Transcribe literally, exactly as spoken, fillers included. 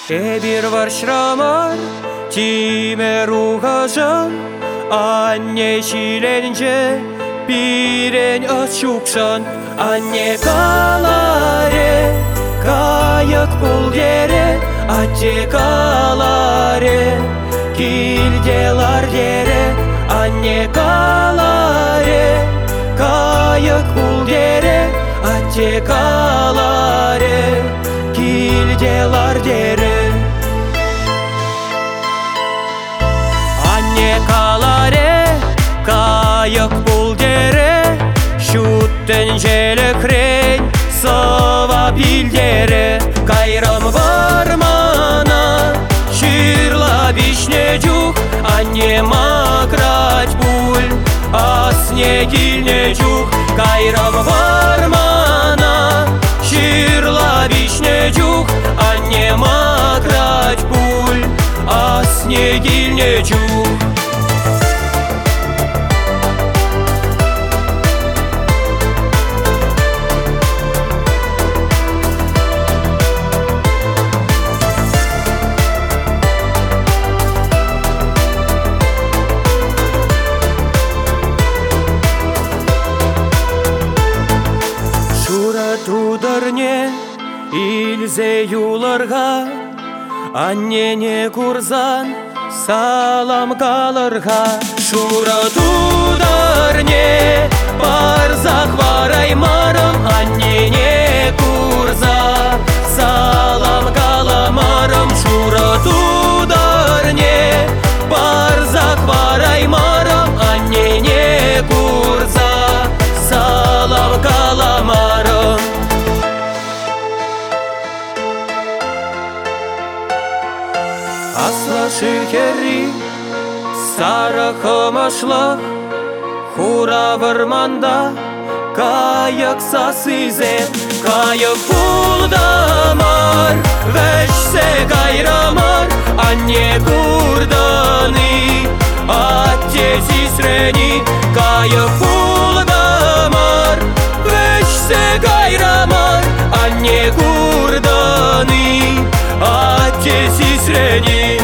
Şebir var şramar, time ruhajan, anne şilence, biren açuksan, anne kalare, kayak bul yere, ate kalare, kildelar yere, anne kalare, kayak bul yere, ate kalare, kildelar yere. Anne kalare, kayak bul yere, şutten jelekreyn, sava bildere. Kayram varmana, şirla bişnecuk, anne makrać bul, asne gilnecuk. Kayram varmana, şirla bişnecuk, anne makrać bul, asne gilnecuk. Тударне илзе юларга, аннене курзан салам каларга. Шура тударне барзах вараймарам, аннене курза салам каламарам. Шура тударне барзах вараймарам, аннене курза салам каламарам. Асла шикери, сарахым ашлах, хура варманда, каяк сасызен. Каяк пулдамар, вешсе кайрамар, анне курданы, атте сисрени. Каяк пулдамар, вешсе кайрамар, анне курданы, атте сисрени.